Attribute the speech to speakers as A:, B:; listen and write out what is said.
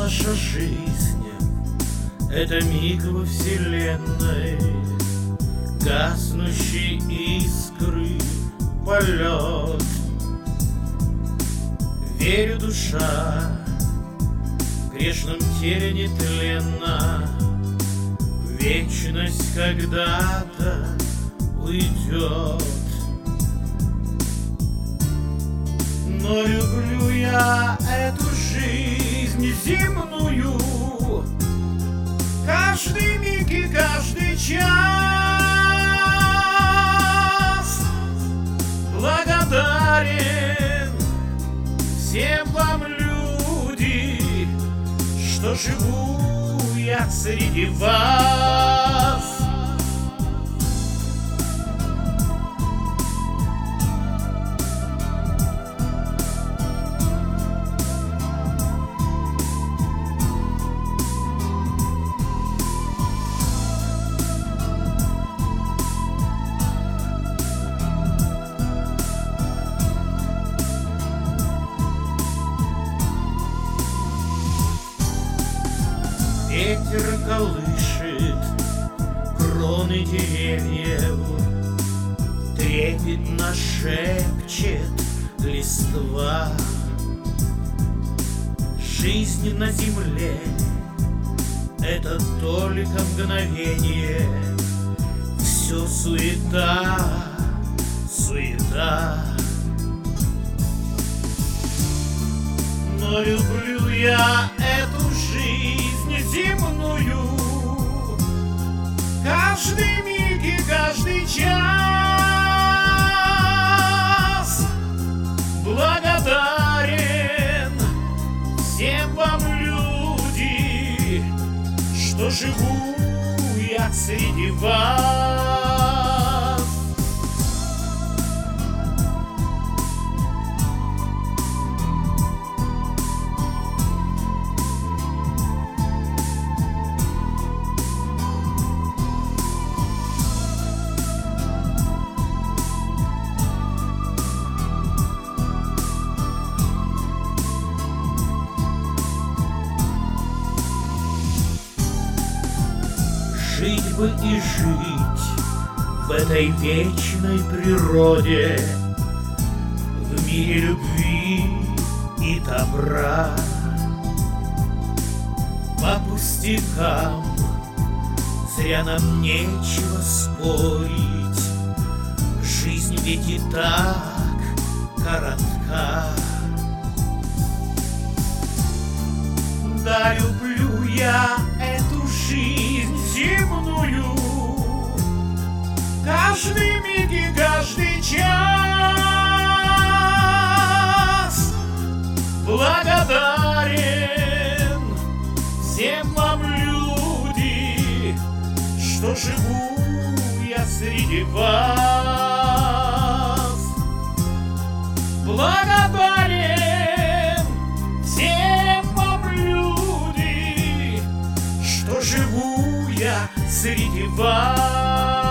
A: наша жизнь — это миг во вселенной, гаснущие искры, полет. Верю, душа в грешном теле нетленна, вечность когда-то уйдет. Но люблю я эту жизнь земную, каждый миг и каждый час. Благодарен всем вам, люди, что живу я среди вас. Ветер колышет кроны деревьев, трепетно шепчет листва. Жизнь на земле — это только мгновение, все суета, суета. Но люблю я эту жизнь земную, каждый миг и каждый час. Благодарен всем вам, люди, что живу я среди вас. Жить бы и жить в этой вечной природе, в мире любви и добра. По пустякам зря нам нечего спорить, жизнь ведь и так коротка. Да, люблю я эту жизнь земную, каждый миг и каждый час. Благодарен всем вам, люди, что живу я среди вас. Благодарен всем вам, люди, что живу я среди вас.